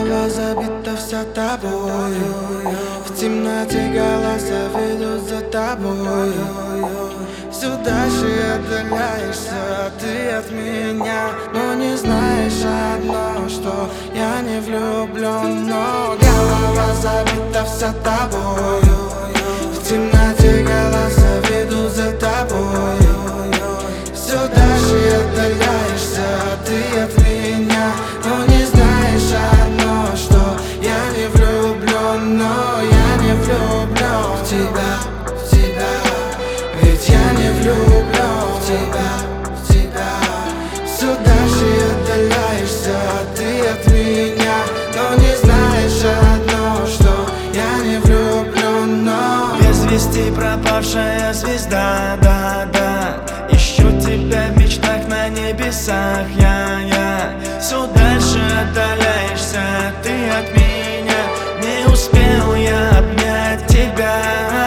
Голова забита вся тобою, в темноте голоса ведут за тобою. Все дальше отдаляешься ты от меня, но не знаешь одно, что я не влюблен. Но голова забита вся тобою, в темноте голоса ведут за тобою. Все дальше отдаляешься ты от меня, но не знаешь одно, что я не влюблен. Но я не влюблен в тебя, в тебя, ведь я не влюблен в тебя, в тебя. Все дальше отдаляешься ты от меня, но не знаешь одно, что я не влюблен. Но без вести пропавшая звезда, да-да, ищу тебя в мечтах на небесах. Я все дальше отдаляешься ты от меня, не успел я обнять тебя.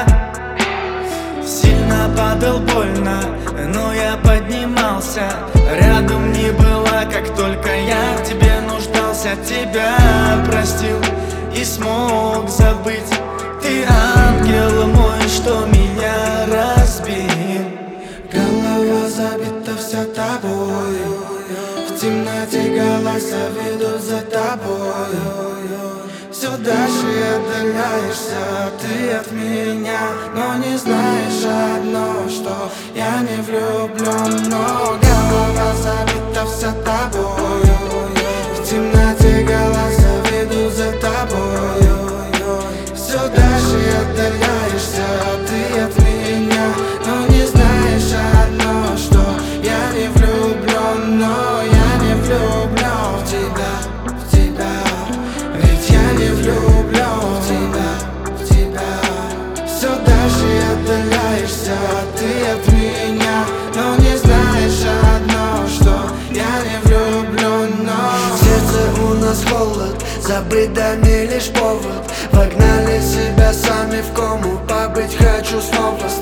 Сильно падал, больно, но я поднимался. Рядом не была, как только я в тебе нуждался. Тебя простил и смог забыть. Ты ангел мой, что меня разбил. голова забита вся тобою, в темноте голоса ведут за тобою. Все дальше отдаляешься ты от меня, но не знаешь одно, что я не влюблен. Но голова забита вся тобою, в темноте голоса ведут за тобою. Все дальше отдаляешься ты от меня, но не знаешь одно, что я не влюблен. Но я не влюблен в тебя, в тебя, ведь я не влюблен в тебя, в тебя. Все дальше отдаляешься ты от меня, но не знаешь одно, что я не влюблен. Но в сердце у нас холод, забыть да не лишь повод. Вогнали себя сами в кому, побыть хочу снова с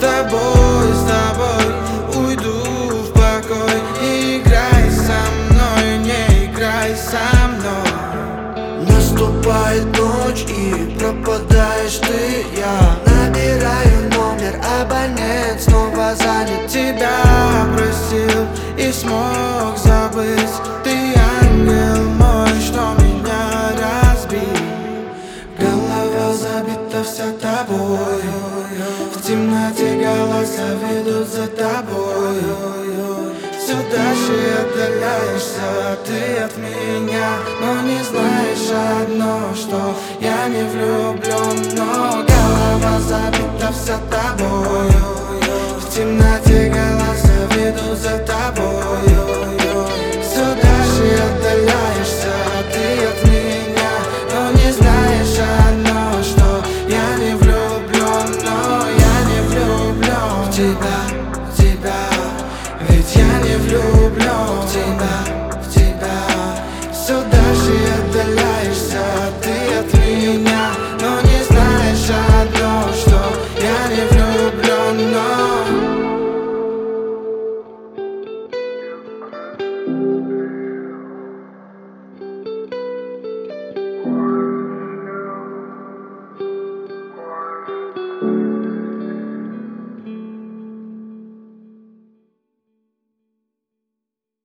тобой уйду в покой. Не играй со мной, не играй со мной. Наступает ночь и пропадаешь ты. Я набираю номер, абонент снова занят. Тебя простил и смог забыть. Ты ангел мой, что меня разбил. Голова забита вся тобою, в темноте голоса ведут за тобою. Все дальше отдаляешься ты от меня, но не знаешь одно, что я не влюблен. Но голова забита вся тобою, в темноте голоса ведут за тобою. Все дальше отдаляешься ты от меня, но не знаешь одно, что я не влюблен. Но я не влюблен в тебя, в тебя, ведь я не влюблен в тебя, в тебя. Все дальше отдаляешься ты от меня, но не знаешь одно, что я не влюблен. Но